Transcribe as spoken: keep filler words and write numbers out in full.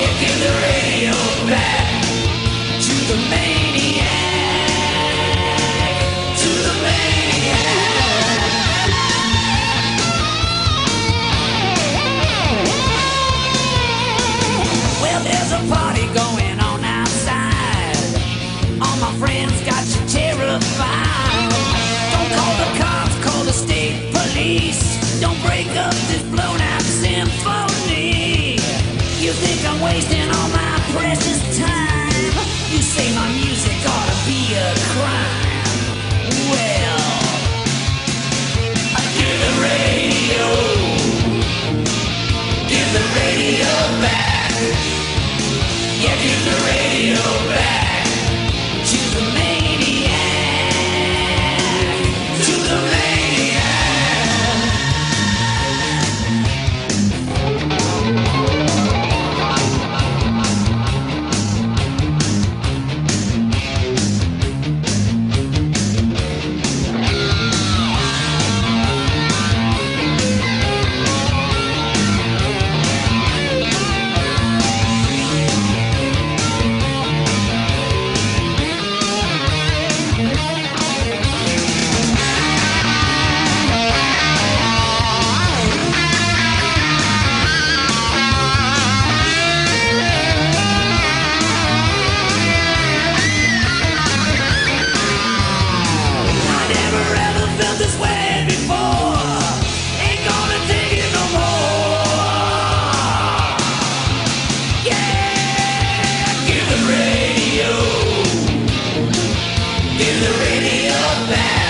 Give the radio back to the maniac, to the maniac. Well, there's a party going on outside. All my friends got you terrified. Don't call the cops, call the state police. Don't break up this blown out symphony. You think I'm wasting all my precious time? You say my music ought to be a crime. Well, I give the radio, give the radio back. Yeah, give the radio back to the maniac, to the maniac. This way before, ain't gonna take it no more. Yeah, give the radio, give the radio back.